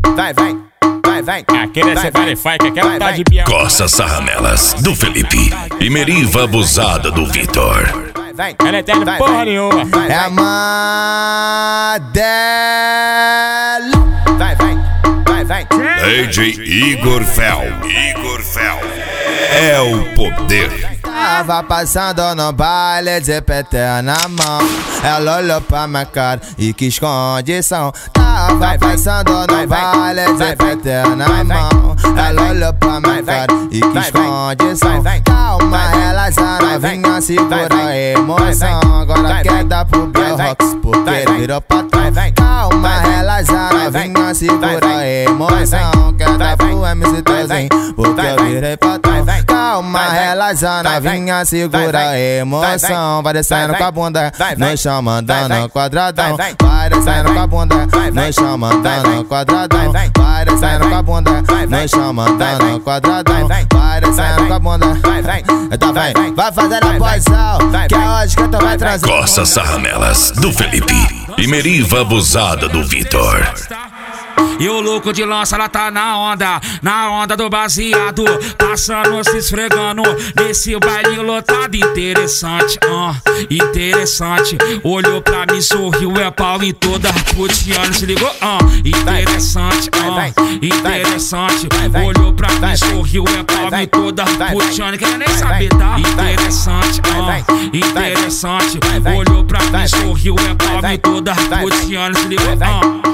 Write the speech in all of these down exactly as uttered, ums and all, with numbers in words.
vai, vem, vai, vem. Aquele é Separify que quer tá de bião. Coça Sarramelas, do Felipe. E Meriva Abusada, do Vitor. Ela é eterna porra nenhuma. É a Madela. Vai, vem, vai, vem. D J Igor Fel. Igor Fel. É o poder. Tava passando no baile de peteia na mão. Ela olhou pra minha cara e quis condição. Tava passando no baile de peteia na mão. Ela olhou pra minha cara e quis condição. Calma, relaxa, novinha, segura a emoção. Agora quer dar pro Bill Rocks porque virou patrão. Calma, relaxa, novinha, segura a emoção. Quer dar pro M C Teuzinho porque eu virei patrão. Calma, relaxa, novinha, segura a emoção. Vai descendo com a bunda no chão, mandando quadradão. Vai descendo com a bunda no chão, mandando quadradão. Vai descendo com a bunda no chão, mandando quadradão. Vai descendo com a bunda. Então vem, vai fazer a posição que é hoje que tu vai trazer. Coça Sarramelas, do Felipe. E Meriva Abusada, do Vitor. E o louco de lança, ela tá na onda, na onda do baseado, passando, se esfregando, nesse baile lotado. Interessante, ah, uh, interessante. Olhou pra mim, sorriu, é pau em toda putiana, se ligou, ah, uh, interessante, ah, uh, interessante. Olhou pra mim, sorriu, é pau em toda putiana, quer nem saber, tá? Interessante, ah, uh, interessante. Olhou pra mim, sorriu, é pau em toda putiana, se ligou, ah. Uh.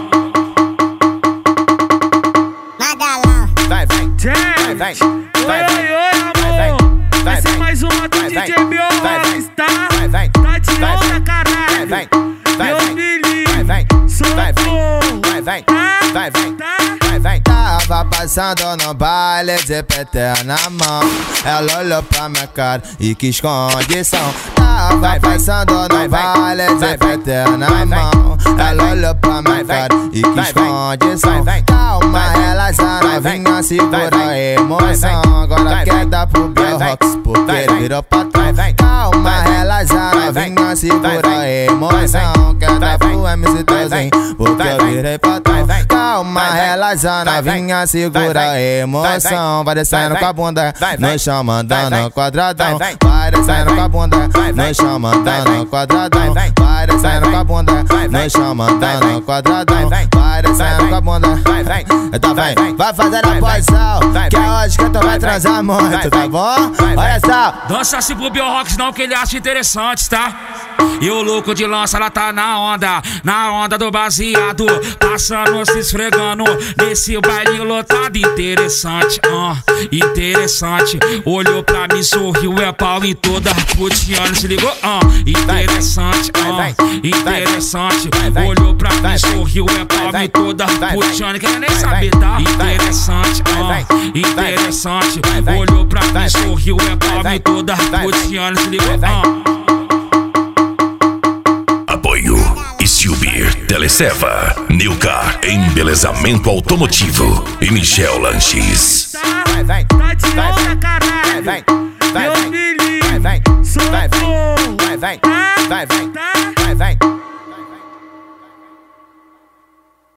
Vai, vem, vai, vem, vai, oi, oi, amor. Vai ser mais uma do D J Bill Rocks, tá? Tá de onda, caralho. Meu filhinho, socorro. Vai, vem, vai, vem, vai, vem. Tava passando no baile de peteia na mão. Ela olhou pra minha cara e quis condição. Tava passando no baile de peteia na mão. Ela olhou pra minha cara e quis condição. Calma, relaxa, novinha, segura a emoção. Agora quer dar pro Bill Rocks porque virou patrão. Calma, relaxa, novinha, segura a emoção. Quer dar pro M C Teuzinho porque eu virei patrão. Calma, relaxa, novinha, segura a emoção. Vai descendo com a bunda no chão, mandando quadradão. Vai descendo com a bunda no chão, mandando quadradão. Vai descendo com a bunda no chão, mandando quadradão. Vai descendo com a bunda. Então vem, vai fazer a posição que é hoje que tu vai transar muito, tá bom? Olha só. Dança se pro Bill Rocks não, que ele acha interessante, tá? E o louco de lança, ela tá na onda, na onda do baseado, passando, se esfregando, nesse baile lotado. Interessante, ah, uh, interessante. Olhou pra mim, sorriu, é pau em toda putiana, se ligou, ah, uh, interessante, ah, uh, interessante. Olhou pra mim, sorriu, é pau em toda putiana, quer nem saber, tá? Interessante, ah, uh, interessante. Olhou pra mim, sorriu, é pau em toda putiana, se ligou, ah. Uh. Apoio Stubir, Teleseva, Nilcar, Embelezamento Automotivo e Michel Lanches. Tá de onda, caralho.